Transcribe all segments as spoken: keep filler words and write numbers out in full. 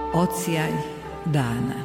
Odsjaj dana.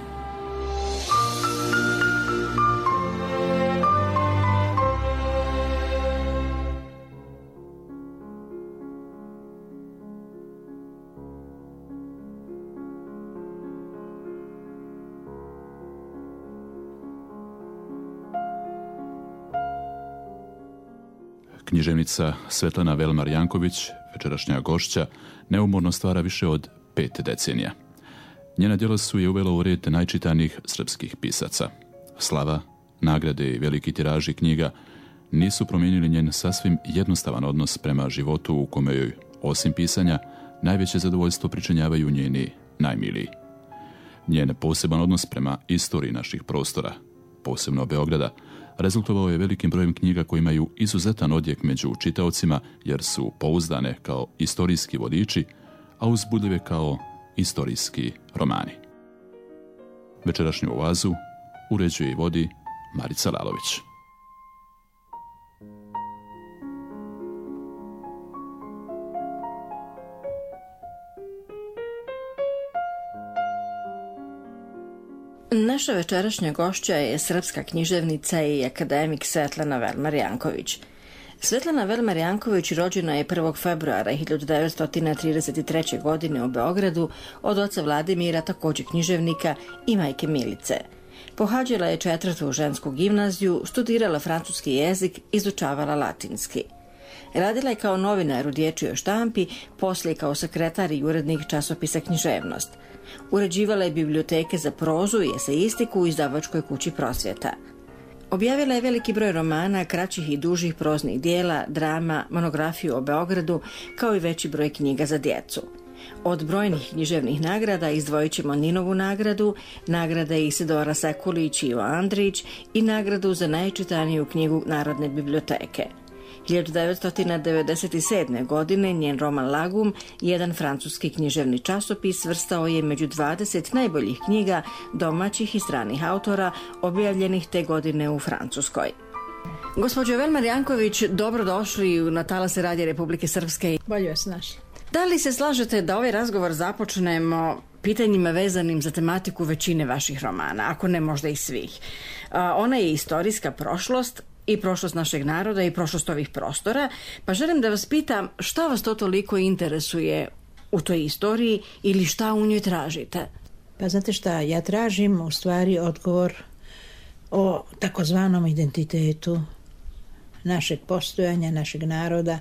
Književnica Svetlana Velmar-Janković, večerašnja gošća, neumorno stvara više od pet decenija. Njena djela su je uvela u red najčitanijih srpskih pisaca. Slava, nagrade i veliki tiraži knjiga nisu promijenili njen sasvim jednostavan odnos prema životu u kome joj, osim pisanja, najveće zadovoljstvo pričinjavaju njeni najmiliji. Njen poseban odnos prema istoriji naših prostora, posebno Beograda, rezultovao je velikim brojem knjiga koji imaju izuzetan odjek među čitaocima jer su pouzdane kao istorijski vodiči, a uzbudljive kao istorijski romani. Večerašnju oazu uređuje i vodi Marica Lalović. Naša večerašnja gošća je srpska književnica i akademik Svetlana Velmar-Janković. Svetlana Velmar-Janković rođena je prvog februara hiljadu devetsto trideset treće. godine u Beogradu od oca Vladimira, također književnika, i majke Milice. Pohađala je četvrtu žensku gimnaziju, studirala francuski jezik, izučavala latinski. Radila je kao novinar u dječjoj štampi, poslije kao sekretar i urednik časopisa Književnost. Uređivala je biblioteke za prozu i esejistiku u izdavačkoj kući Prosvjeta. Objavila je veliki broj romana, kraćih i dužih proznih dijela, drama, monografiju o Beogradu, kao i veći broj knjiga za djecu. Od brojnih književnih nagrada izdvojit ćemo Ninovu nagradu, nagrade Isidora Sekulić i Ivo Andrić i nagradu za najčitaniju knjigu Narodne biblioteke. hiljadu devetsto devedeset sedme. godine njen roman Lagum, jedan francuski književni časopis, svrstao je među dvadeset najboljih knjiga domaćih i stranih autora objavljenih te godine u Francuskoj. Gospođo Velmar-Janković, dobrodošli na talase Radija Republike Srpske. Bolje vas našli. Da li se slažete da ovaj razgovor započnemo pitanjima vezanim za tematiku većine vaših romana, ako ne možda i svih? Ona je istorijska prošlost, i prošlost našeg naroda i prošlost ovih prostora, pa želim da vas pitam šta vas to toliko interesuje u toj istoriji ili šta u njoj tražite? Pa znate šta, ja tražim u stvari odgovor o takozvanom identitetu našeg postojanja, našeg naroda,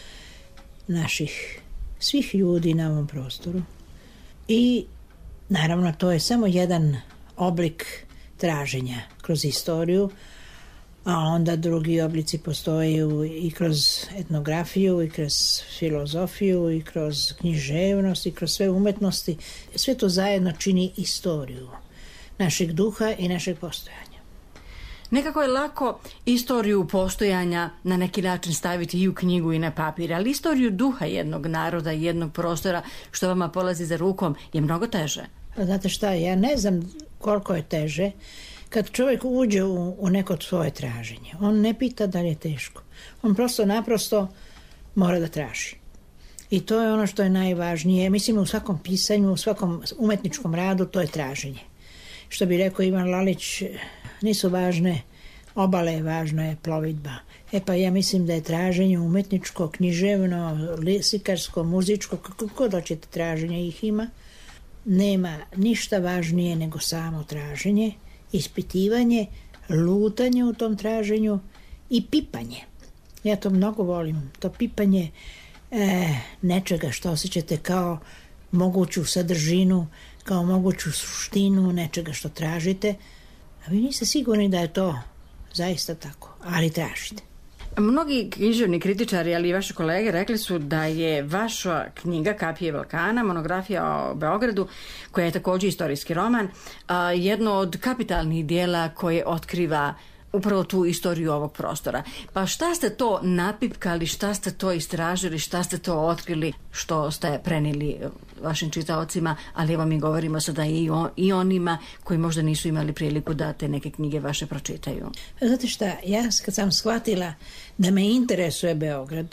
naših svih ljudi na ovom prostoru. I naravno to je samo jedan oblik traženja kroz istoriju, a onda drugi oblici postoje i kroz etnografiju, i kroz filozofiju, i kroz književnost, i kroz sve umetnosti. Sve to zajedno čini istoriju našeg duha i našeg postojanja. Nekako je lako istoriju postojanja na neki način staviti i u knjigu i na papir, ali istoriju duha jednog naroda i jednog prostora, što vama polazi za rukom, je mnogo teže. Znate šta, ja ne znam koliko je teže kad čovjek uđe u, u neko svoje traženje. On ne pita da li je teško. On prosto naprosto mora da traži. I to je ono što je najvažnije. Mislim, u svakom pisanju, u svakom umetničkom radu to je traženje. Što bi rekao Ivan Lalić, nisu važne obale, važno je plovidba. E pa ja mislim da je traženje umetničko, književno, slikarsko, muzičko, kako god hoćete traženje ih ima. Nema ništa važnije nego samo traženje, ispitivanje, lutanje u tom traženju i pipanje. Ja to mnogo volim, to pipanje e, nečega što osjećate kao moguću sadržinu, kao moguću suštinu nečega što tražite, a vi niste sigurni da je to zaista tako, ali tražite. Mnogi književni kritičari, ali i vaši kolege, rekli su da je vaša knjiga Kapije Balkana, monografija o Beogradu, koja je također istorijski roman, jedno od kapitalnih dijela koje otkriva upravo tu istoriju ovog prostora. Pa šta ste to napipkali, šta ste to istražili, šta ste to otkrili, što ste prenijeli vašim čitaocima, ali evo mi govorimo sada i, o, i onima koji možda nisu imali priliku da te neke knjige vaše pročitaju. Znate šta, ja kad sam shvatila da me interesuje Beograd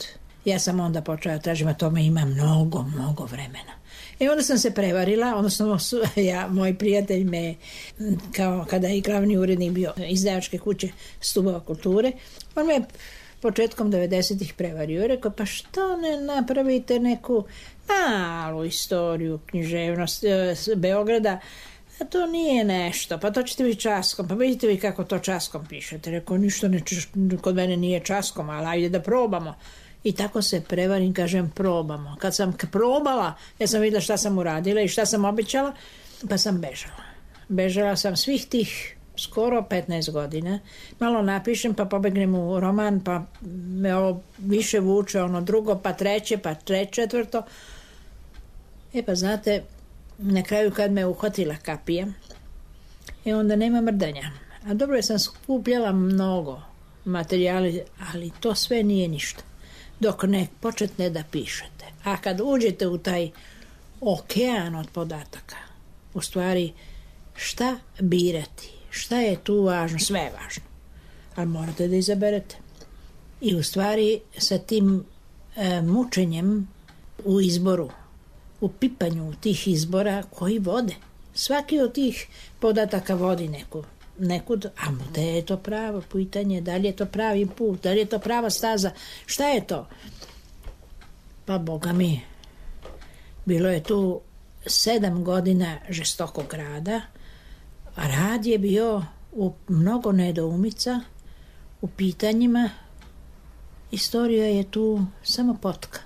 Ja sam onda počela tražiti, a tome ima mnogo, mnogo vremena. I onda sam se prevarila, odnosno ja, moj prijatelj me, kao kada je glavni urednik bio izdavačke kuće Stubova kulture, on me početkom devedesetih prevario i rekao, pa što ne napravite neku malu istoriju književnosti Beograda, a to nije nešto, pa to ćete vi časkom, pa vidite vi kako to časkom pišete. Rekao, ništa ne, kod mene nije časkom, ali ajde da probamo. I tako se prevarim, kažem, probamo. Kad sam probala, ja sam vidjela šta sam uradila i šta sam obećala, pa sam bežala. Bežala sam svih tih skoro petnaest godina. Malo napišem, pa pobegnem u roman, pa me ovo više vuče, ono drugo, pa treće, pa treće, četvrto. E pa znate, na kraju kad me uhvatila kapija, e onda nema mrdanja. A dobro, sam skupljala mnogo materijali, ali to sve nije ništa. Dok ne početne da pišete. A kad uđete u taj okean od podataka, u stvari šta birati, šta je tu važno, sve je važno. Ali morate da izaberete. I u stvari sa tim e, mučenjem u izboru, u pipanju tih izbora koji vode. Svaki od tih podataka vodi neku, nekud, a da je to pravo pitanje, da li je to pravi put, da li je to prava staza, šta je to? Pa boga mi, bilo je tu sedam godina žestokog rada, a rad je bio u mnogo nedoumica, u pitanjima. Istorija je tu samo potka.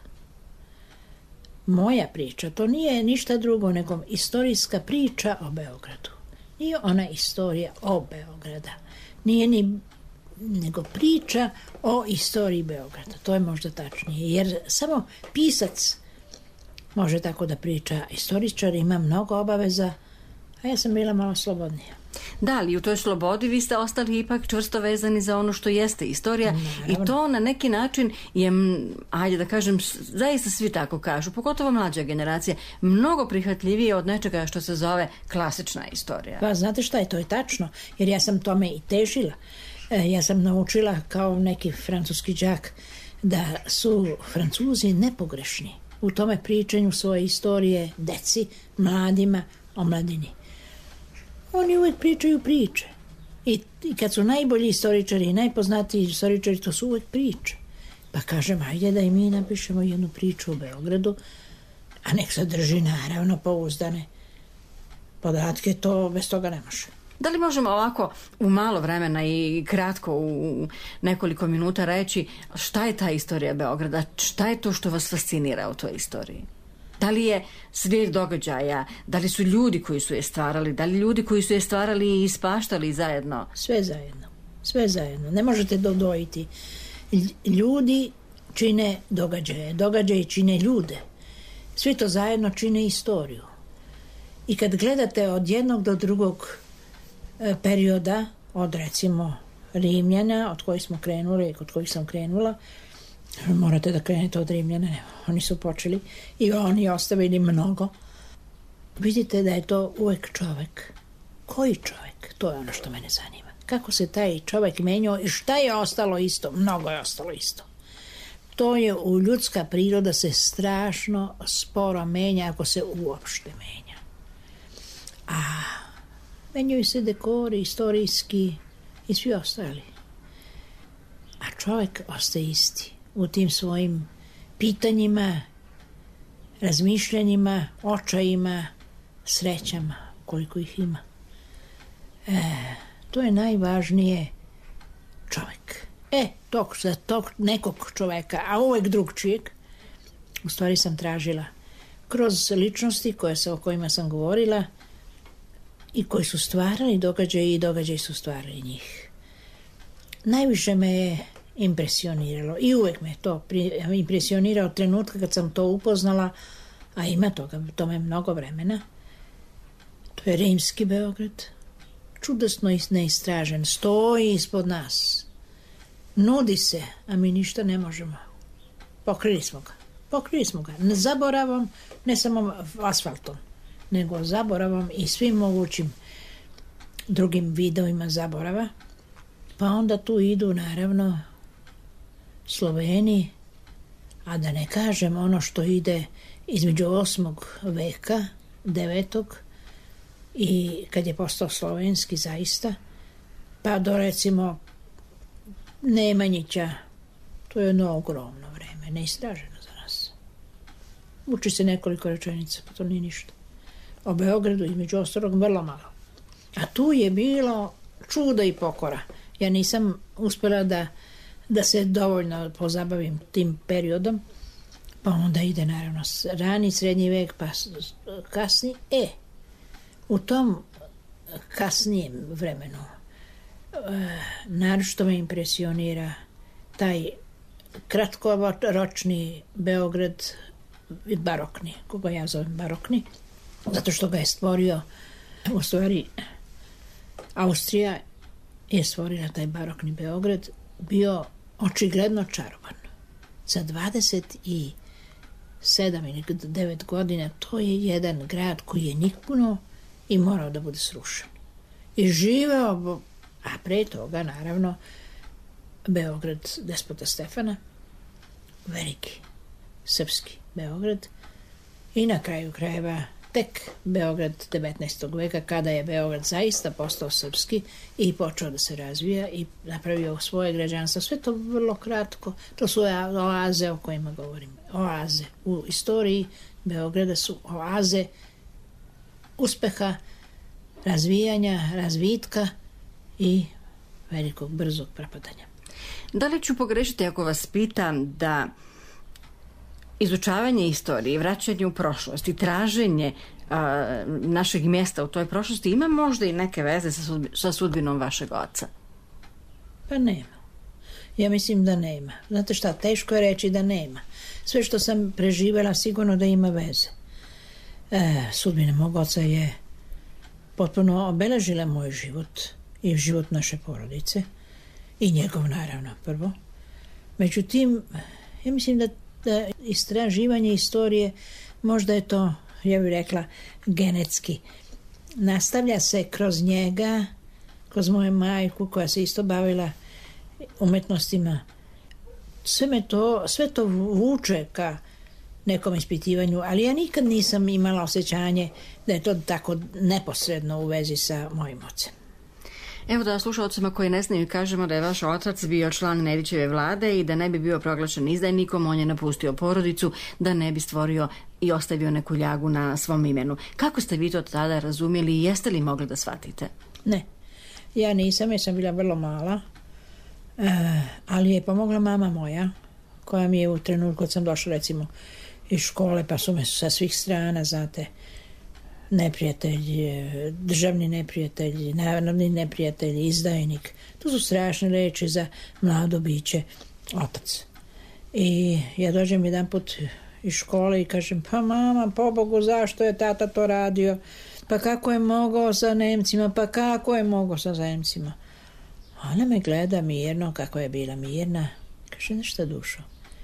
Moja priča, to nije ništa drugo nego istorijska priča o Beogradu. Nije ona istorija o Beograda. Nije ni nego priča o istoriji Beograda. To je možda tačnije. Jer samo pisac može tako da priča. Istoričar ima mnogo obaveza, a ja sam bila malo slobodnija. Da, ali u toj slobodi vi ste ostali ipak čvrsto vezani za ono što jeste istorija. Naravno. I to na neki način je, ajde da kažem, zaista svi tako kažu, pogotovo mlađa generacija, mnogo prihvatljivije od nečega što se zove klasična istorija. Pa znate šta je, to je tačno, jer ja sam tome i težila. E, ja sam naučila kao neki francuski đak da su Francuzi nepogrešni u tome pričanju svoje istorije deci, mladima, omladini. Oni uvijek pričaju priče. I, I kad su najbolji istoričari i najpoznatiji istoričari, to su uvijek priče. Pa kažem, ajde da i mi napišemo jednu priču o Beogradu, a nek sadrži naravno pouzdane podatke, to bez toga ne može. Da li možemo ovako u malo vremena i kratko u nekoliko minuta reći šta je ta istorija Beograda, šta je to što vas fascinira u toj istoriji? Da li je slijed događaja, da li su ljudi koji su je stvarali, da li ljudi koji su je stvarali i ispaštali zajedno? Sve zajedno, sve zajedno. Ne možete dodojiti. Ljudi čine događaje, događaje čine ljude. Svi to zajedno čine istoriju. I kad gledate od jednog do drugog perioda, od recimo Rimljana, od kojih smo krenuli, od kojih sam krenula, morate da krenete od Rimljana, oni su počeli i oni ostavili mnogo. Vidite da je to uvek čovek. Koji čovek? To je ono što mene zanima. Kako se taj čovek menjao i šta je ostalo isto? Mnogo je ostalo isto. To je u ljudska priroda se strašno sporo menja, ako se uopšte menja. A menjaju se dekori, istorijski i svi ostali. A čovek ostaje isti u tim svojim pitanjima, razmišljanjima, očajima, srećama, koliko ih ima. E, to je najvažnije, čovek. E, tog, za tog nekog čoveka, a uvek drugčijeg, u stvari sam tražila kroz ličnosti koje sa, o kojima sam govorila i koji su stvarali događaje i događaji su stvarali njih. Najviše me je impresioniralo i uvek me to impresionirao od trenutka kad sam to upoznala, a ima toga, tome mnogo vremena. To je rimski Beograd, čudesno i neistražen, stoji ispod nas, nudi se, a mi ništa ne možemo. Pokrili smo ga, pokrili smo ga, ne zaboravom, ne samo asfaltom, nego zaboravom i svim mogućim drugim vidovima zaborava. Pa onda tu idu naravno Sloveni, A da ne kažem ono što ide između osmog veka, devetog i kad je postao slovenski zaista, pa do recimo Nemanjića, to je jedno ogromno vreme, neistraženo za nas. Uči se nekoliko rečenica, pa to nije ništa. O Beogradu između ostalog vrlo malo. A tu je bilo čuda i pokora. Ja nisam uspela da, da se dovoljno pozabavim tim periodom, pa onda ide naravno rani srednji vek, pa kasni. E, u tom kasnijem vremenu e, naročito me impresionira taj kratkoročni Beograd, barokni, koga ja zovem barokni, zato što ga je stvorio, u stvari Austrija je stvorila taj barokni Beograd, bio očigledno čaroban. Za dvadeset sedam ili devet godina to je jedan grad koji je niknuo i morao da bude srušen. I živeo, a pre toga naravno Beograd despota Stefana, veliki srpski Beograd, i na kraju krajeva tek Beograd devetnaestog veka, kada je Beograd zaista postao srpski i počeo da se razvija i napravio svoje građanstvo. Sve to vrlo kratko, to su oaze o kojima govorim. Oaze u istoriji Beograda su oaze uspeha, razvijanja, razvitka i velikog brzog propadanja. Da li ću pogrešiti ako vas pitam da izučavanje istorije, vraćanje u prošlost i traženje a, našeg mjesta u toj prošlosti ima možda i neke veze sa, sudbi, sa sudbinom vašeg oca? Pa nema. Ja mislim da nema. Znate šta, teško je reći da nema. Sve što sam preživjela sigurno da ima veze. E, sudbina mog oca je potpuno obeležila moj život i život naše porodice i njegov naravno prvo. Međutim, ja mislim da da istraživanje istorije, možda je to, ja bih rekla, genetski. Nastavlja se kroz njega, kroz moju majku koja se isto bavila umetnostima. Sve, me to, sve to vuče ka nekom ispitivanju, ali ja nikad nisam imala osjećanje da je to tako neposredno u vezi sa mojim ocem. Evo da slušalcima koji ne znaju kažemo da je vaš otac bio član Nedićeve vlade i da ne bi bio proglašen izdajnikom, on je napustio porodicu da ne bi stvorio i ostavio neku ljagu na svom imenu. Kako ste vi to tada razumjeli i jeste li mogli da shvatite? Ne, ja nisam, ja sam bila vrlo mala, e, ali je pomogla mama moja, koja mi je u trenutku kad sam došla recimo iz škole, pa su me sa svih strana, znate, neprijatelj, državni neprijatelj, narodni neprijatelj, izdajnik. To su strašne reči za mlado biće, otac. I ja dođem jedan put iz škole i kažem, pa mama, pobogu, zašto je tata to radio? Pa kako je mogao sa Nemcima? Pa kako je mogao sa Nemcima? Ona me gleda mirno, kako je bila mirna. Kaže, nešto dušo.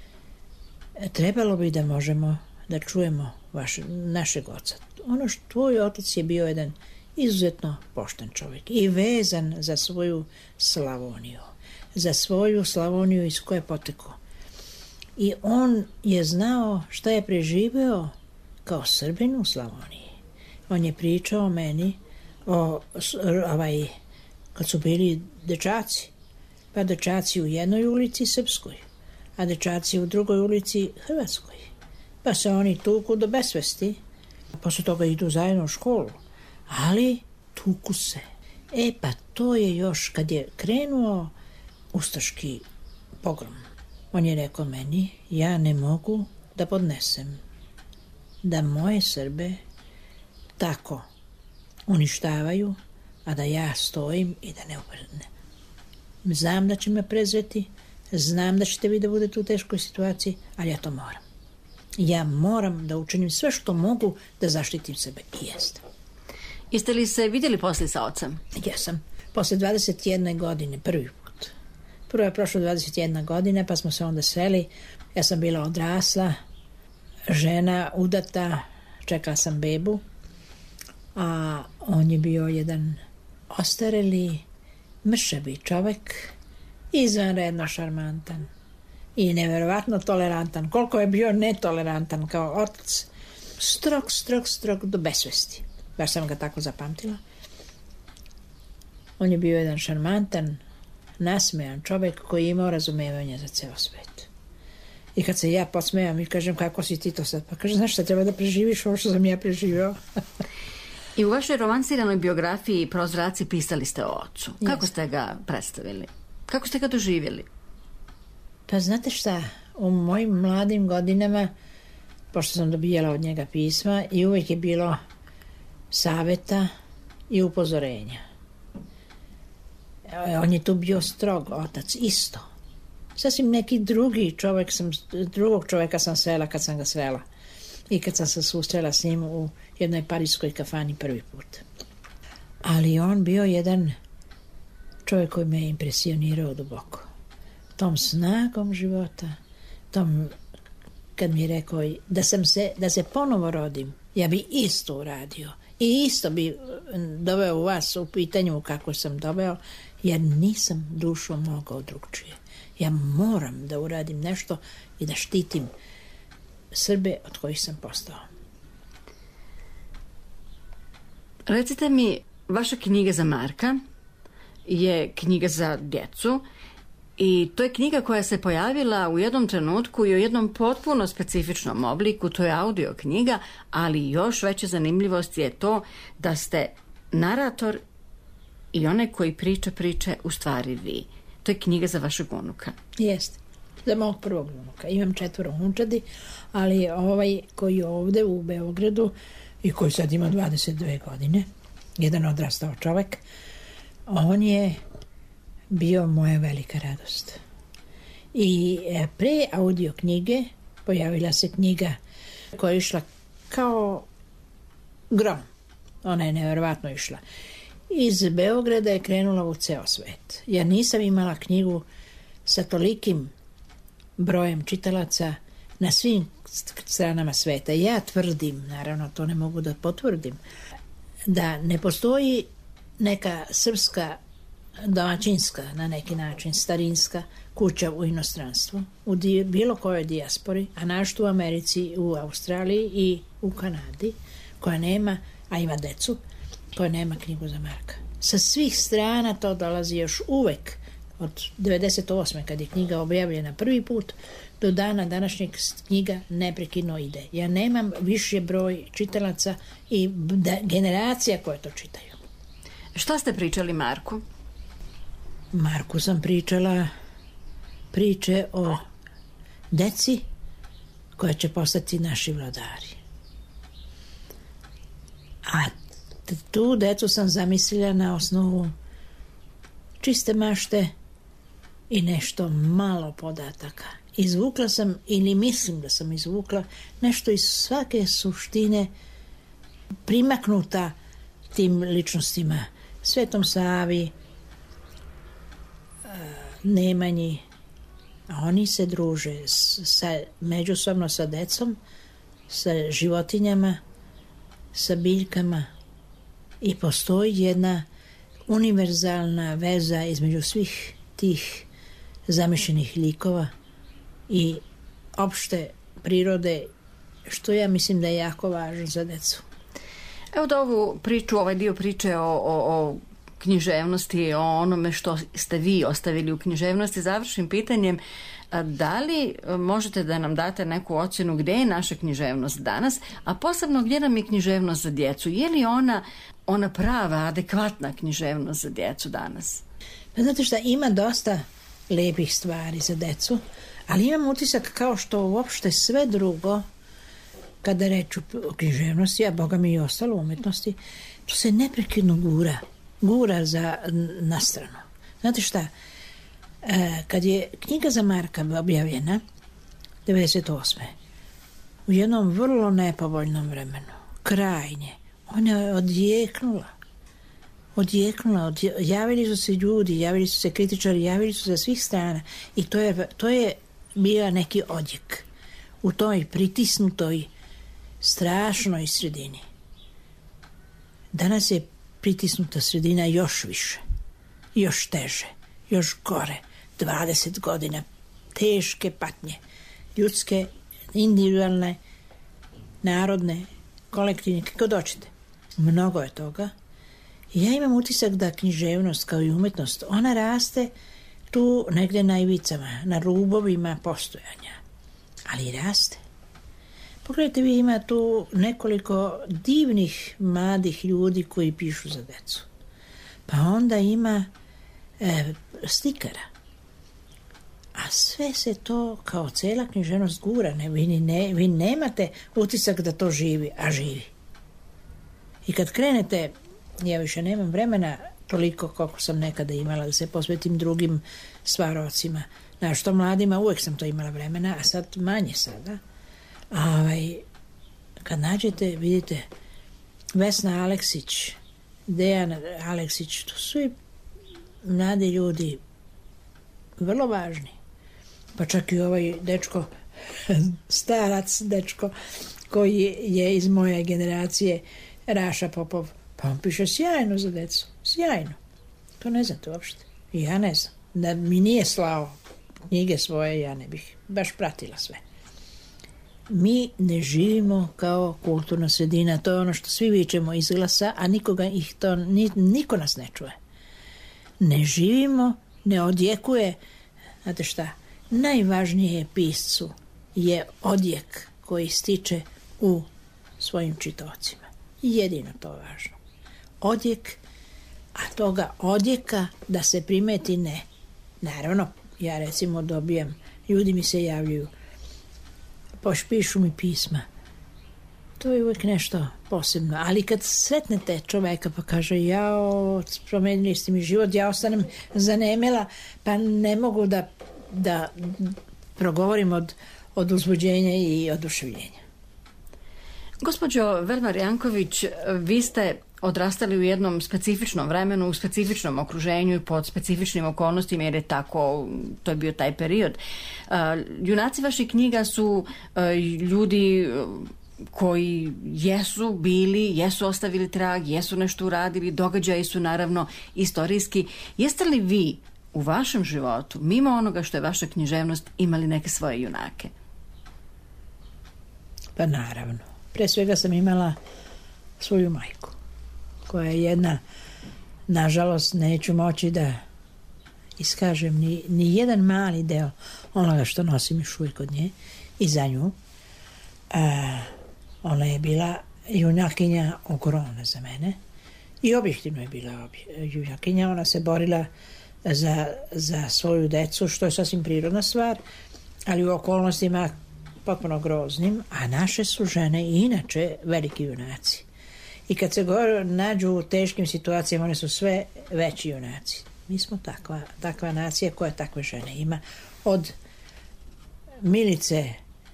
Trebalo bi da možemo da čujemo vaš, našeg oca. Ono što tvoj otac je bio jedan izuzetno pošten čovjek i vezan za svoju Slavoniju, za svoju Slavoniju iz koje potekao. I on je znao šta je preživeo kao Srbin u Slavoniji. On je pričao meni o ovaj, kad su bili dečaci, pa dečaci u jednoj ulici Srpskoj, a dečaci u drugoj ulici Hrvatskoj. Pa se oni tuku do besvesti, posle toga idu zajedno u školu, ali tuku se. E pa to je još kad je krenuo ustaški pogrom. On je rekao meni, ja ne mogu da podnesem da moje Srbe tako uništavaju, a da ja stojim i da ne uprne. Znam da će me prezreti, znam da ćete vi da budete u teškoj situaciji, ali ja to moram. Ja moram da učinim sve što mogu da zaštitim sebe. I jeste. Jeste li se vidjeli posle sa ocem? Jesam. Posle dvadeset jedne godine, prvi put. Prvo je prošlo dvadeset jedna godine, pa smo se onda sreli. Ja sam bila odrasla, žena, udata, čekala sam bebu, a on je bio jedan ostareli, mršavi čovek, izvanredno šarmantan. i neverovatno tolerantan. Koliko je bio netolerantan kao otac, strog, strog, strog do besvesti. Baš sam ga tako zapamtila. On je bio jedan šarmantan, nasmejan čovjek koji je imao razumevanje za ceo svet. I kad se ja podsmejam i kažem kako si ti to sad, pa kaže, znaš šta, treba da preživiš ovo što sam ja preživio. I u vašoj romansiranoj biografiji Prozraci pisali ste o ocu. Kako ste ga predstavili? Kako ste ga doživjeli? Pa znate šta, u mojim mladim godinama, pošto sam dobijala od njega pisma, i uvijek je bilo savjeta i upozorenja. On je tu bio strog otac, isto. Sasvim neki drugi čovjek sam, drugog čovjeka sam srela kad sam ga srela. I kad sam se susrela s njim u jednoj parijskoj kafani prvi put. Ali on bio jedan čovjek koji me je impresionirao duboko. Tom snagom života, tom kad mi je rekao da, sam se, da se ponovo rodim, ja bi isto uradio. I isto bi doveo u vas u pitanju kako sam doveo, jer nisam dušom mogao drugčije. Ja moram da uradim nešto i da štitim Srbe od kojih sam postao. Recite mi, vaša knjiga za Marka je knjiga za djecu i to je knjiga koja se pojavila u jednom trenutku i u jednom potpuno specifičnom obliku, to je audio knjiga, ali još veća zanimljivost je to da ste narator i onaj koji priča priče u stvari vi. To je knjiga za vašeg unuka. Jeste, za mog prvog unuka. Imam četvoro unučadi, ali ovaj koji je ovde u Beogradu i koji sad ima dvadeset dve godine, jedan odrastao čovek, on je bio moja velika radost. I pre audio knjige pojavila se knjiga koja je išla kao grom. Ona je nevjerovatno išla. Iz Beograda je krenula u ceo svet. Ja nisam imala knjigu sa tolikim brojem čitalaca na svim stranama sveta. Ja tvrdim, naravno to ne mogu da potvrdim, da ne postoji neka srpska domaćinska, na neki način starinska kuća u inostranstvu, u di, bilo kojoj dijaspori, a našto u Americi, u Australiji i u Kanadi, koja nema, a ima decu, koja nema knjigu za Marka. Sa svih strana to dolazi još uvek, od devedeset osme kad je knjiga objavljena prvi put, do dana današnjeg knjiga neprekidno ide. Ja nemam više broj čitalaca i generacija koje to čitaju. Šta ste pričali Marku? Marku sam pričala priče o deci koja će postati naši vladari. A tu decu sam zamislila na osnovu čiste mašte i nešto malo podataka. Izvukla sam, ili mislim da sam izvukla, nešto iz svake suštine primaknuta tim ličnostima. Svetom Savi, Nemanji, a oni se druže sa, međusobno sa decom, sa životinjama, sa biljkama i postoji jedna univerzalna veza između svih tih zamišljenih likova i opšte prirode, što ja mislim da je jako važno za decu. Evo da ovu priču, ovaj dio priče o, o, o književnosti, o onome što ste vi ostavili u književnosti, završim pitanjem, da li možete da nam date neku ocjenu gdje je naša književnost danas, a posebno gdje nam je književnost za djecu? Je li ona, ona prava, adekvatna književnost za djecu danas? Pa znate šta, ima dosta lepih stvari za decu, ali imam utisak kao što uopšte sve drugo, kada reču o književnosti, a boga mi i ostalo umetnosti, to se neprekidno gura. Gura za nastranu. Znate šta, e, kad je knjiga za Marka objavljena devedeset osme u jednom vrlo nepovoljnom vremenu, krajnje, ona je odjeknula. Odjeknula, odje, javili su se ljudi, javili su se kritičari, javili su se svih strana i to je, to je bio neki odjek u toj pritisnutoj strašnoj sredini. Danas je pritisnuta sredina još više, još teže, još gore, dvadeset godina teške patnje. Ljudske, individualne, narodne, kolektivne, kako doćete. Mnogo je toga. Ja imam utisak da književnost kao i umetnost, ona raste tu negde na ivicama, na rubovima postojanja. Ali raste. Pogledajte, vi ima tu nekoliko divnih mladih ljudi koji pišu za decu. Pa onda ima e, slikara. A sve se to kao cela književnost gura. Ne, vi, ne, vi nemate utisak da to živi, a živi. I kad krenete, ja više nemam vremena toliko koliko sam nekada imala da se posvetim drugim stvarocima. Znaš, što mladima uvek sam to imala vremena, a sad manje sada. A ovaj, kad nađete, vidite, Vesna Aleksić, Dejan Aleksić, to su i mladi ljudi vrlo važni. Pa čak i ovaj dečko, starac dečko, koji je iz moje generacije, Raša Popov, pa on piše sjajno za decu, sjajno. To ne znate uopšte. Ja ne znam. Da mi nije slao knjige svoje, ja ne bih baš pratila sve. Mi ne živimo kao kulturna sredina, to je ono što svi vičemo iz glasa, a nikoga ih to, ni, niko nas ne čuje. Ne živimo, ne odjekuje, znate šta, najvažnije piscu je odjek koji stiče u svojim čitaocima. Jedino to je važno. Odjek, a toga odjeka da se primeti ne. Naravno, ja recimo dobijam, ljudi mi se javljaju, pošpišu mi pisma. To je uvijek nešto posebno. Ali kad sretnete čoveka pa kaže, jao, promenili ste mi život, ja ostanem zanemela, pa ne mogu da, da progovorim od, od uzbuđenja i oduševljenja. Gospođo Velmar Janković, vi ste odrastali u jednom specifičnom vremenu, u specifičnom okruženju i pod specifičnim okolnostima, jer je tako, to je bio taj period. Uh, junaci vaših knjiga su uh, ljudi koji jesu bili, jesu ostavili trag, jesu nešto uradili, događaji su naravno istorijski. Jeste li vi u vašem životu, mimo onoga što je vaša književnost, imali neke svoje junake? Pa naravno. Pre svega sam imala svoju majku, koja je jedna, nažalost, neću moći da iskažem ni, ni jedan mali deo onoga što nosim još uvijek od nje i za nju. A, ona je bila junakinja ogromna za mene i objektivno je bila junakinja. Ona se borila za, za svoju decu, što je sasvim prirodna stvar, ali u okolnostima potpuno groznim, a naše su žene i inače veliki junaci. I kad se gore nađu u teškim situacijama, one su sve veći junaci. Mi smo takva, takva nacija koja takve žene ima. Od Milice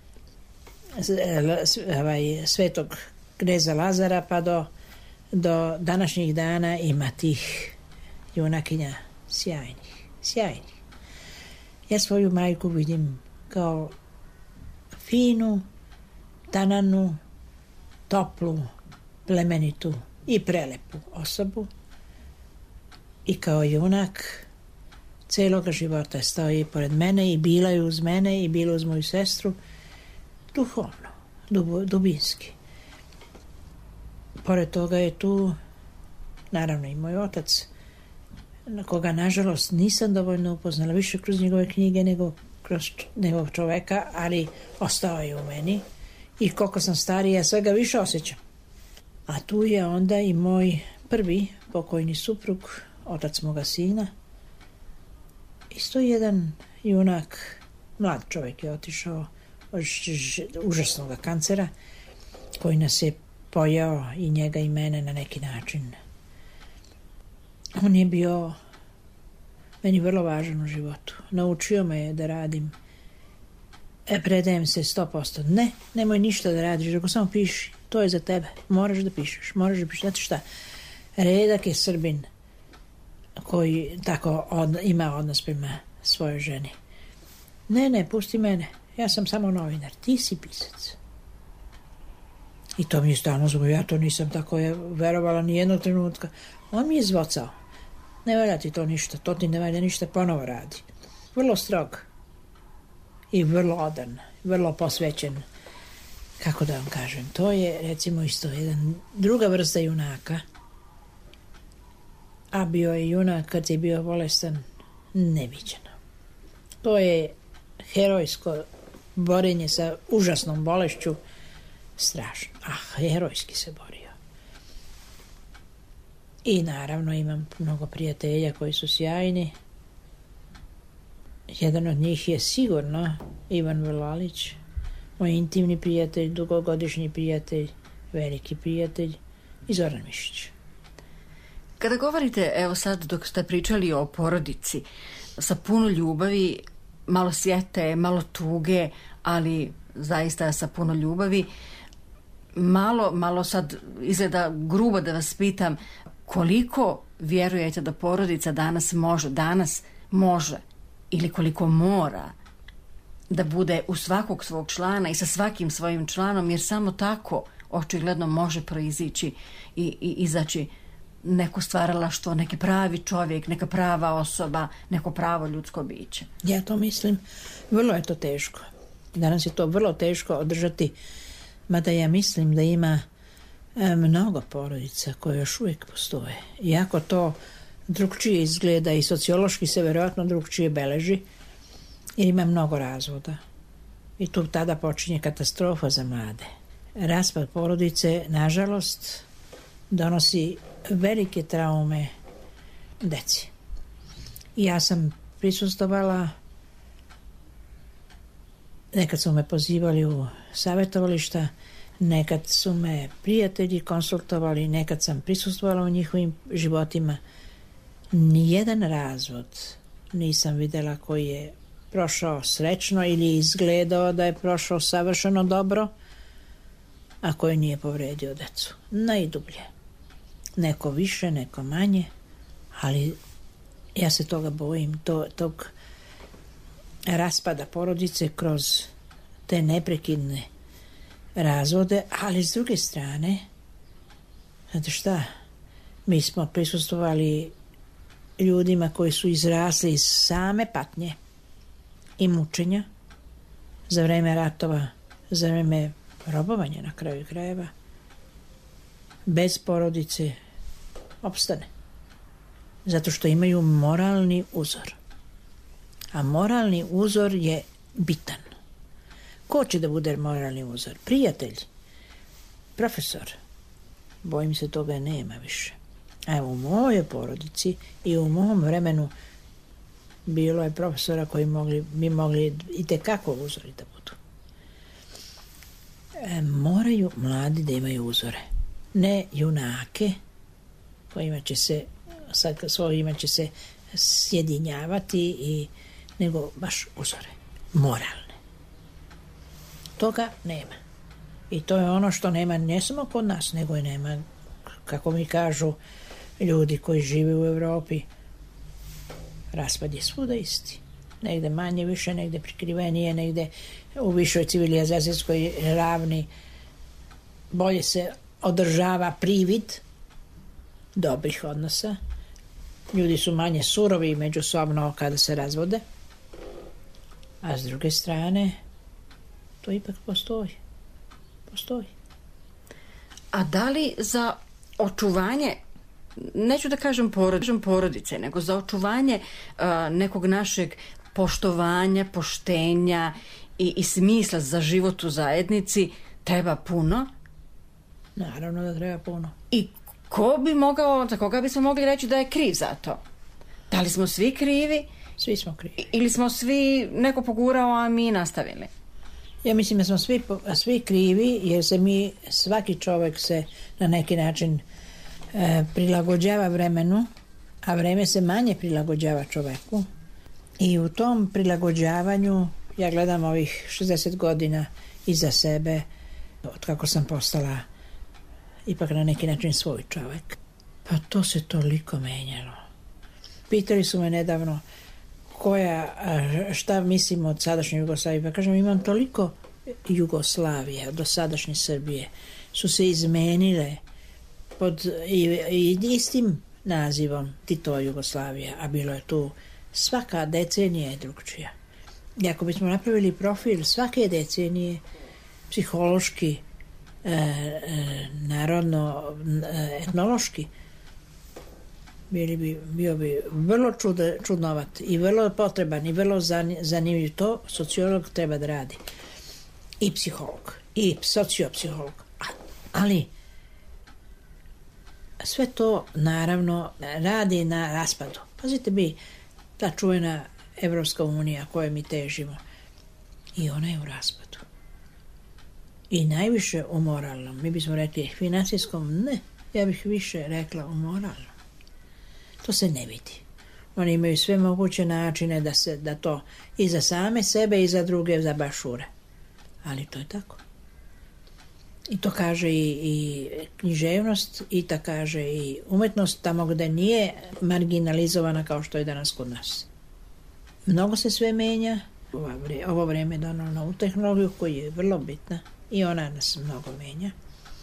ovaj, svetog kneza Lazara pa do, do današnjih dana ima tih junakinja sjajnih, sjajnih. Ja svoju majku vidim kao finu, tananu, toplu, plemenitu i prelepu osobu i kao junak celoga života je stao i pored mene i bila je uz mene i bila uz moju sestru duhovno, dub, dubinski. Pored toga je tu naravno i moj otac, na koga nažalost nisam dovoljno upoznala, više kroz njegove knjige nego kroz nekog čoveka, ali ostao je u meni i koliko sam starija sve ga više osjećam. A tu je onda i moj prvi pokojni suprug, otac moga sina. Isto jedan junak, mlad čovjek je otišao od užasnog kancera koji nas je pojao i njega i mene na neki način. On je bio meni vrlo važan u životu. Naučio me je da radim. E, predajem se sto posto. Ne, nemoj ništa da radiš, ako samo piši. To je za tebe. Moraš da pišeš. Moraš da pišeš. Znate šta? Redak je Srbin koji tako od, ima odnos prema svojoj ženi. Ne, ne, pusti mene. Ja sam samo novinar. Ti si pisac. I to mi je stalno zbog. Ja to nisam tako je verovala ni jednog trenutka. On mi je zvocao. Ne valja ti to ništa. To ti ne valja ništa. Ponovo radi. Vrlo strog. i vrlo odan, vrlo posvećen. Kako da vam kažem, to je recimo isto jedan druga vrsta junaka, a bio je junak kad je bio bolestan neviđeno. To je herojsko borenje sa užasnom bolešću, strašno, a herojski se borio. I naravno imam mnogo prijatelja koji su sjajni. Jedan od njih je sigurno Ivan Vlalić, moj intimni prijatelj, dugogodišnji prijatelj, veliki prijatelj, i Zoran Mišić. Kada govorite, evo sad dok ste pričali o porodici, sa puno ljubavi, malo sjete, malo tuge, ali zaista sa puno ljubavi, malo, malo sad izgleda grubo da vas pitam, koliko vjerujete da porodica danas može, danas može, ili koliko mora da bude u svakog svog člana i sa svakim svojim članom, jer samo tako očigledno može proizići i, i izaći neko stvaralaštvo, neki pravi čovjek, neka prava osoba, neko pravo ljudsko biće. Ja to mislim, vrlo je to teško. Danas je to vrlo teško održati, mada ja mislim da ima e, mnogo porodica koje još uvijek postoje. Iako to drugčije izgleda i sociološki se vjerojatno drugčije beleži, jer ima mnogo razvoda. I tu tada počinje katastrofa za mlade. Raspad porodice, nažalost, donosi velike traume deci. Ja sam prisustvovala, nekad su me pozivali u savjetovališta, nekad su me prijatelji konsultovali, nekad sam prisustvovala u njihovim životima. Nijedan razvod nisam vidjela koji je prošao srećno ili izgledao da je prošao savršeno dobro, a koji nije povredio decu. Najdublje. Neko više, neko manje, ali ja se toga bojim, to, tog raspada porodice kroz te neprekidne razvode, ali s druge strane, znate šta, mi smo prisustvovali ljudima koji su izrasli iz same patnje i mučenja za vreme ratova, za vreme robovanja na kraju krajeva, bez porodice opstane. Zato što imaju moralni uzor. A moralni uzor je bitan. Ko će da bude moralni uzor? Prijatelj, profesor. Bojim se toga nema više. A evo u mojoj porodici i u mom vremenu bilo je profesora koji mogli, bi mogli i tekako uzori da budu. E, moraju mladi da imaju uzore. Ne junake kojima će se sad svojima će se sjedinjavati i, nego baš uzore moralne. Toga nema. I to je ono što nema ne samo kod nas, nego i nema, kako mi kažu ljudi koji žive u Europi, raspad je svuda isti. Negde manje, više, negde prikrivenije, negde u višoj civilizacijskoj ravni bolje se održava privid dobrih odnosa. Ljudi su manje surovi međusobno kada se razvode, a s druge strane to ipak postoji. Postoji. A da li za očuvanje, neću da kažem porodice, nego za očuvanje uh, nekog našeg poštovanja, poštenja i, i smisla za život u zajednici treba puno? Naravno da treba puno. I ko bi mogao, za koga bismo mogli reći da je kriv za to? Da li smo svi krivi? Svi smo krivi. Ili smo svi neko pogurao, a mi nastavili? Ja mislim da smo svi, svi krivi, jer se mi, svaki čovjek se na neki način e, prilagođava vremenu, a vreme se manje prilagođava čovjeku. I u tom prilagođavanju ja gledam ovih šezdeset godina iza sebe, od kako sam postala ipak na neki način svoj čovjek. Pa to se toliko menjalo. Pitali su me nedavno koja, šta mislim od sadašnje Jugoslavije. Pa kažem, imam toliko Jugoslavije, do sadašnje Srbije, su se izmenile pod i, i istim nazivom Titova Jugoslavija, a bilo je tu svaka decenija je drugčija. I ako bismo napravili profil svake decenije, psihološki, e, e, narodno, e, etnološki, bili bi, bio bi vrlo čude, čudnovat i vrlo potreban i vrlo zanimljiv. To sociolog treba da radi. I psiholog. I sociopsiholog. Ali sve to naravno radi na raspadu. Pazite bi, ta čuvena Evropska unija kojoj mi težimo, i ona je u raspadu. I najviše u moralnom. Mi bismo rekli financijskom, ne. Ja bih više rekla u moralnom. To se ne vidi. Oni imaju sve moguće načine da se da to i za same sebe i za druge zabašure. Ali to je tako. I to kaže i, i književnost, i to kaže i umetnost tamo gde nije marginalizovana kao što je danas kod nas. Mnogo se sve menja. Ovo vreme je donalo novu tehnologiju koja je vrlo bitna i ona nas mnogo menja.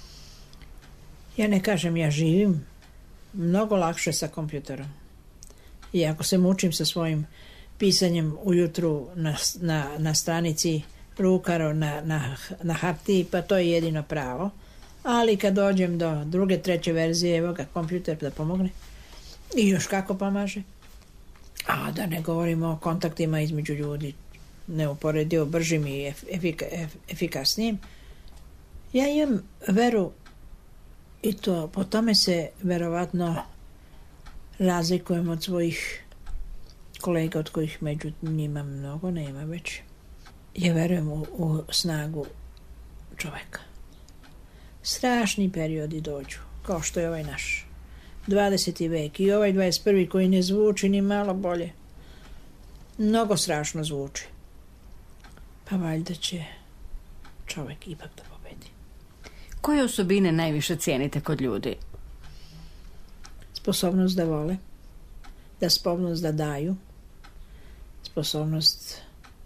Ja ne kažem, ja živim mnogo lakše sa kompjuterom. I ako se mučim sa svojim pisanjem ujutru na, na, na stranici rukaro na, na, na hartiji, pa to je jedino pravo. Ali kad dođem do druge, treće verzije, evo ga kompjuter da pomogne. I još kako pomaže. A da ne govorimo o kontaktima između ljudi, neuporedivo bržim i efika, efikasnijim. Ja imam veru, i to po tome se verovatno razlikujem od svojih kolega, od kojih među njima mnogo nema već. Ja verujem u, u snagu čoveka. Strašni periodi dođu, kao što je ovaj naš dvadeseti vek i ovaj dvadeset prvi koji ne zvuči ni malo bolje. Mnogo strašno zvuči. Pa valjda će čovek ipak da pobedi. Koje osobine najviše cijenite kod ljudi? Sposobnost da vole, da sposobnost da daju, sposobnost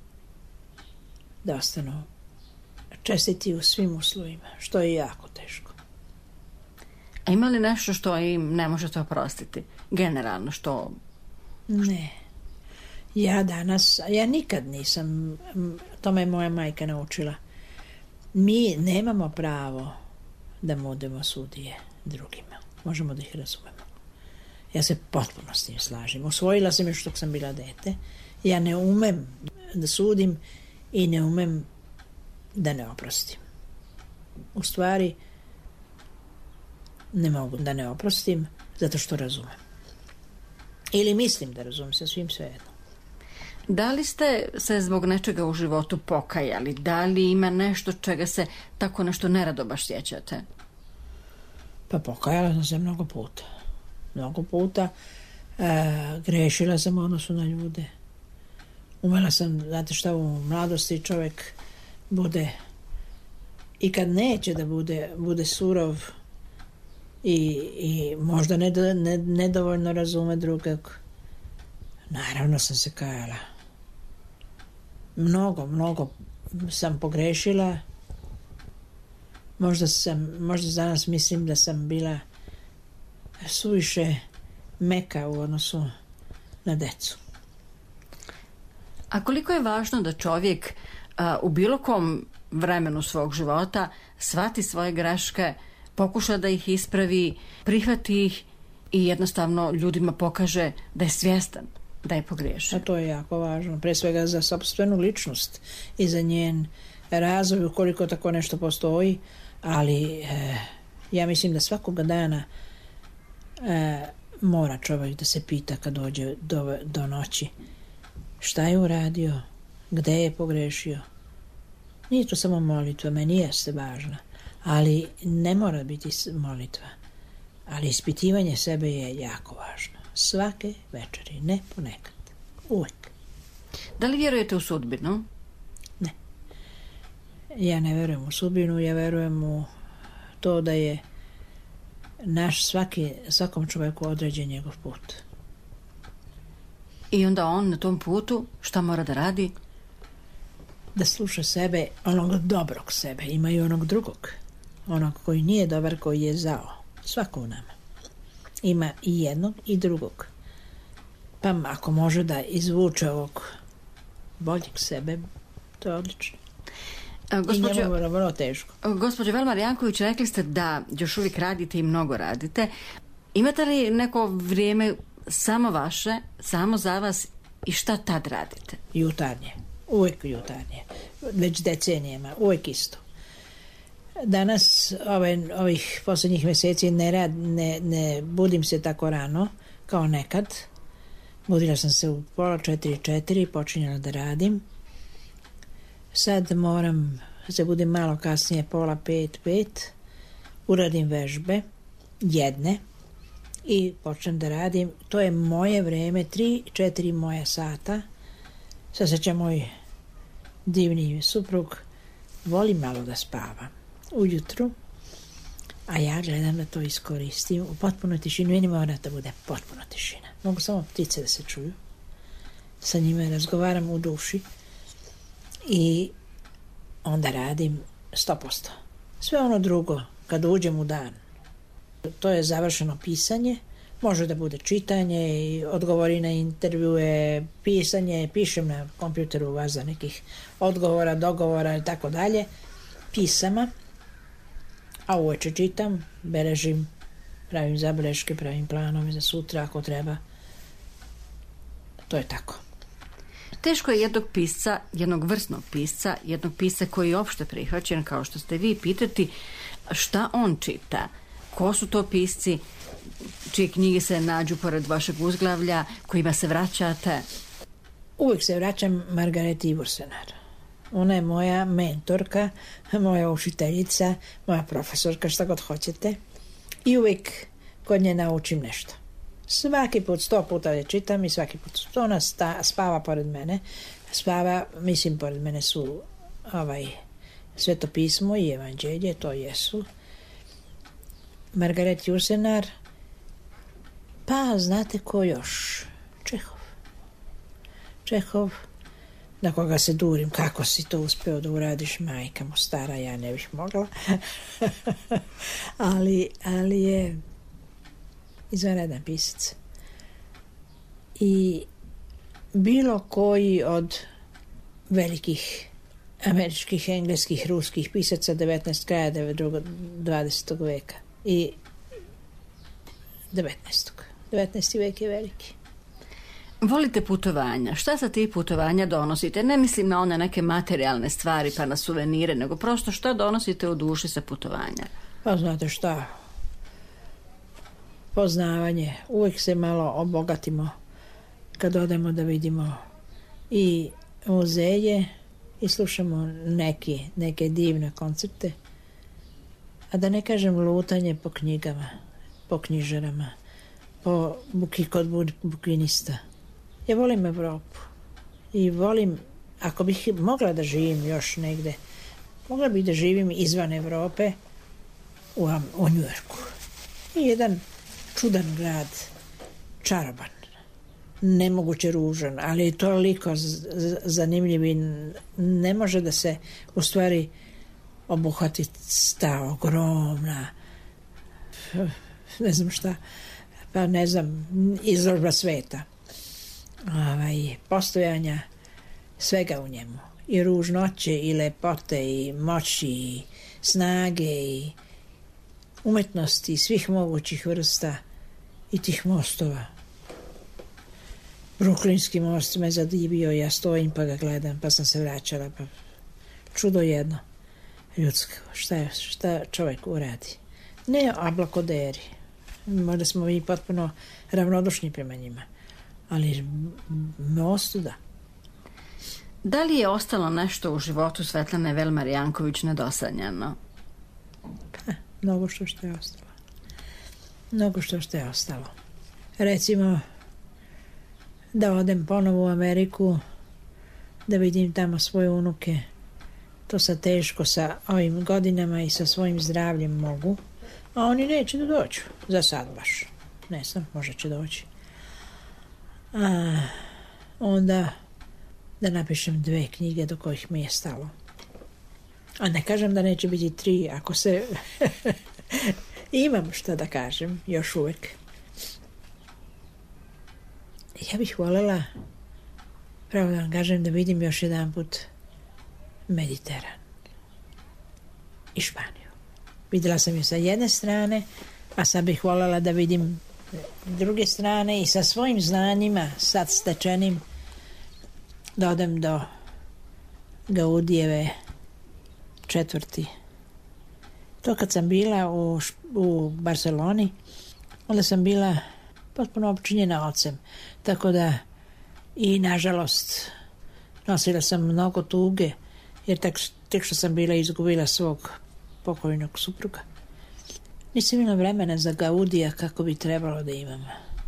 da ostanu čestiti u svim uslovima, što je jako teško. A ima li nešto što im ne možete oprostiti? Generalno, što... Ne. Ja danas, ja nikad nisam, to me moja majka naučila, mi nemamo pravo da budemo sudije drugima. Možemo da ih razumemo. Ja se potpuno s tim slažem. Osvojila sam još dok sam bila dete. Ja ne umem da sudim i ne umem da ne oprostim. U stvari, ne mogu da ne oprostim zato što razumem. Ili mislim da razumem, sa svim svejedno. Da li ste se zbog nečega u životu pokajali? Da li ima nešto čega se tako nešto nerado baš sjećate? Pa pokajala sam se mnogo puta. Mnogo puta. E, grešila sam u odnosu na ljude. Umela sam, znate šta, u mladosti čovjek bude i kad neće da bude, bude surov i, i možda nedo, ne, nedovoljno razume drugog. Naravno sam se kajala. Mnogo, mnogo sam pogrešila. Možda sam, možda danas mislim da sam bila suviše meka u odnosu na decu. A koliko je važno da čovjek a, u bilo kom vremenu svog života shvati svoje greške, pokuša da ih ispravi, prihvati ih i jednostavno ljudima pokaže da je svjestan da je pogriješio? A to je jako važno, pre svega za sopstvenu ličnost i za njen razvoj, ukoliko tako nešto postoji, ali e, ja mislim da svakoga dana e, mora čovjek da se pita kad dođe do, do noći šta je uradio, gde je pogrešio. Nije to samo molitva, meni jeste važna, ali ne mora biti molitva. Ali ispitivanje sebe je jako važno. Svake večeri, ne ponekad. Uvijek. Da li vjerujete u sudbinu? Ne. Ja ne verujem u sudbinu, ja verujem u to da je naš svaki, svakom čovjeku određen njegov put. I onda on na tom putu šta mora da radi? Da sluša sebe, onog dobrog sebe. Ima i onog drugog. Onog koji nije dobar, koji je zao. Svako u nama. Ima i jednog i drugog. Pa ako može da izvuče ovog boljeg sebe, to je odlično. Gospođo, I njemu je vrlo teško. Gospođo Velmar Janković, rekli ste da još uvijek radite i mnogo radite. Imate li neko vrijeme samo vaše, samo za vas i šta tad radite? Jutarnje, uvijek jutarnje, već decenijama, uvijek isto. Danas, ove, ovih posljednjih mjeseci ne, rad, ne, ne budim se tako rano kao nekad. Budila sam se u pola četiri četiri, počinjala da radim. Sad moram se budim malo kasnije, pola pet pet, uradim vežbe, jedne, i počnem da radim. To je moje vreme, tri četiri moja sata. Sad se će moj divni suprug voli malo da spava ujutru, a ja gledam da to iskoristim u potpunoj tišini. Meni mora da bude potpuno tišina. Mogu samo ptice da se čuju. Sa njima razgovaram u duši i onda radim sto posto. Sve ono drugo, kad uđem u dan, to je završeno pisanje, može da bude čitanje i odgovori na intervjue, pisanje, pišem na kompjuteru vaza nekih odgovora, dogovora i tako dalje, pisama, a uveče čitam, beležim, pravim zabeleške, pravim planove za sutra ako treba. To je tako. Teško je jednog pisca, jednog vrsnog pisca, jednog pisca koji je opšte prihvaćen, kao što ste vi, pitati šta on čita. Ko su to pisci čije knjige se nađu pored vašeg uzglavlja, kojima se vraćate? Uvijek se vraćam Margareti Ivorsenar. Ona je moja mentorka, moja učiteljica, moja profesorka, šta god hoćete. I uvijek kod nje naučim nešto. Svaki put, sto puta je čitam i svaki put. Ona sta, spava pored mene. Spava, mislim, pored mene su ovaj, Svetopismo i Evanđelje, to jesu. Margaret Jursenar, pa znate ko još? Čehov. Čehov, na koga se durim, kako si to uspeo da uradiš, majka mu stara, ja ne bih mogla. ali, ali je izvanredan pisac. I bilo koji od velikih američkih, engleskih, ruskih pisaca devetnaestog kraja dvadesetog veka i devetnaestog. devetnaesti vek je veliki. Volite putovanja. Šta sa tih putovanja donosite? Ne mislim na one neke materijalne stvari pa na suvenire, nego prosto šta donosite u duši sa putovanja? Pa znate šta? Poznavanje. Uvijek se malo obogatimo kad odemo da vidimo i muzeje i slušamo neki, neke divne koncerte. A da ne kažem lutanje po knjigama, po knjižarama, po buki kod bukinista. Ja volim Evropu i volim, ako bih mogla da živim još negde, mogla bih da živim izvan Evrope u, u Njujorku. I jedan čudan grad, čaroban, nemoguće ružan, ali je toliko zanimljiv i ne može da se u stvari obuhvati ta ogromna, ne znam šta, pa ne znam, izložba sveta. Ovaj, postojanja svega u njemu. I ružnoće, i lepote, i moći, i snage, i umetnosti, svih mogućih vrsta i tih mostova. Bruklinski most me zadivio, ja stojim pa ga gledam, pa sam se vraćala, pa čudo jedno. Ljudsko, šta, je, šta čovjek uradi? Ne ablakoderi. Možda smo mi potpuno ravnodušni prema njima. Ali mostu da. Da li je ostalo nešto u životu Svetlane Velmar Janković nedosanjano? Pa, mnogo što što je ostalo. Mnogo što što je ostalo. Recimo, da odem ponovo u Ameriku, da vidim tamo svoje unuke. To sad teško sa ovim godinama i sa svojim zdravljem mogu. A oni neće da dođu. Za sad baš. Ne znam, možda će doći. A onda da napišem dve knjige do kojih mi je stalo. A ne kažem da neće biti tri, ako se imam šta da kažem, još uvijek. Ja bih voljela pravo da vam kažem da vidim još jedan put Mediteran i Španiju. Vidjela sam je sa jedne strane, a sad bih voljela da vidim druge strane i sa svojim znanjima sad stečenim da odem do Gaudijeve četvrti. To kad sam bila u, u Barceloni, onda sam bila potpuno opčinjena ocem, tako da i nažalost nosila sam mnogo tuge, jer tek, tek što sam bila izgubila svog pokojnog supruga. Nisam imala vremena za Gaudija kako bi trebalo da imam.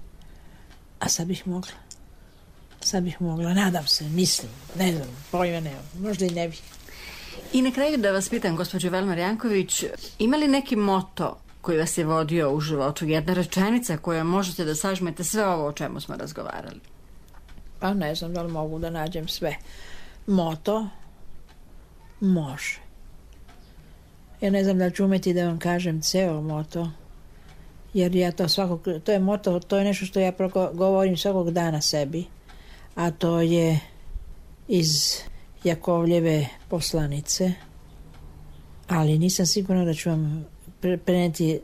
A sad bih mogla. Sad bih mogla, nadam se, mislim, ne znam, pojma nemam, možda i ne bih. I na kraju da vas pitam, gospođo Velmar Janković, ima li neki moto koji vas je vodio u životu, jedna rečenica koja možete da sažmete sve ovo o čemu smo razgovarali? Pa ne znam da li mogu da nađem sve. Moto može. Ja ne znam da ću umeti da vam kažem ceo moto, jer ja to svakog, to je moto, to je nešto što ja govorim svakog dana sebi, a to je iz Jakovljeve poslanice, ali nisam sigurna da ću vam preneti,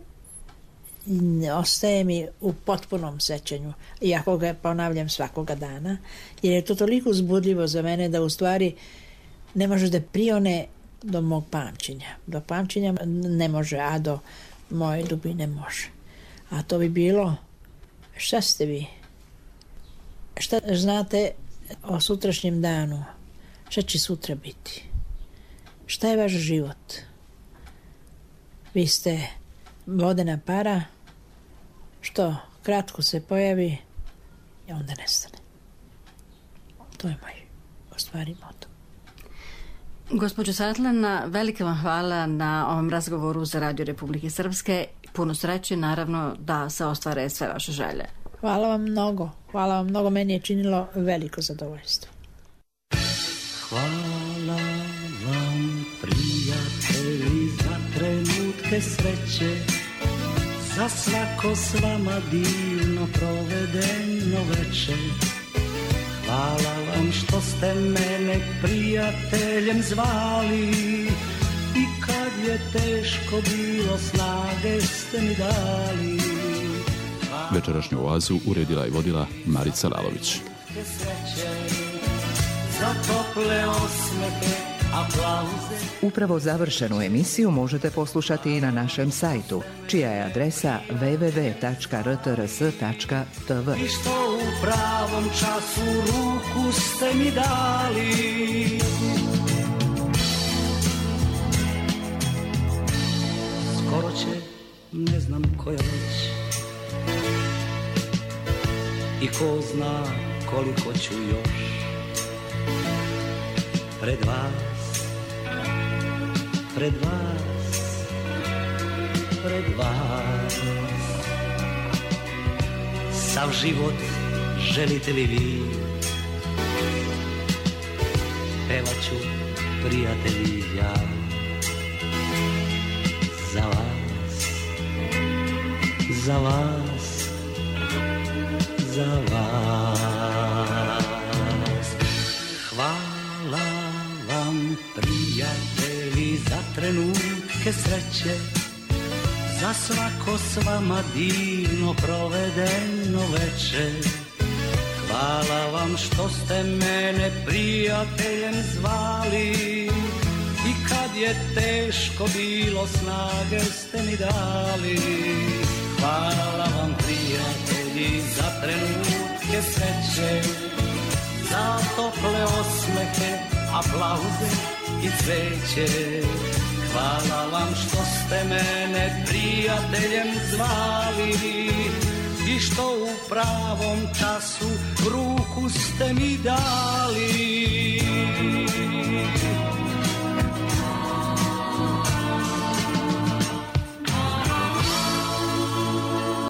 ostaje mi u potpunom sećanju, iako ga ponavljam svakoga dana, jer je to toliko uzbudljivo za mene da u stvari ne može da prione do mog pamćenja. Do pamćenja ne može, a do moje dubine može. A to bi bilo, šta ste vi? Šta znate o sutrašnjem danu? Šta će sutra biti? Šta je vaš život? Vi ste vodena para, što kratko se pojavi i onda nestane. To je moj, u stvari, moto. Gospođo Svetlana, velika vam hvala na ovom razgovoru za Radio Republike Srpske. Puno sreće, naravno, da se ostvare sve vaše želje. Hvala vam mnogo. Hvala vam mnogo. Meni je činilo veliko zadovoljstvo. Hvala vam, prijatelji, za trenutke sreće, za svako s vama divno provedeno veče. Hvala vam što ste mene prijateljem zvali i kad je teško bilo, snage ste mi dali. Večerašnju oazu uredila i vodila Marica Lalović. Za tople osmehe, aplauze. Upravo završenu emisiju možete poslušati i na našem sajtu, čija je adresa w w w tačka r t r s tačka t v. I što u pravom času ruku ste mi dali. Skoro će, ne znam koja već, i ko zna koliko ću još pred vas, pred vas, pred vas. Sav život želite li vi, pevat ću, prijatelji, ja za vas, za vas, za vas. Hvala vam, prijatelji, za trenutke sreće, za svako s vama divno provedeno veče. Hvala vam što ste mene prijateljem zvali i kad je teško bilo, snage ste mi dali. Hvala vam, prijatelji, za trenutke sreće, za tople osmehe, aplauze i cveće. Hvala vam što ste mene prijateljem zvali i što u pravom času ruku ste mi dali.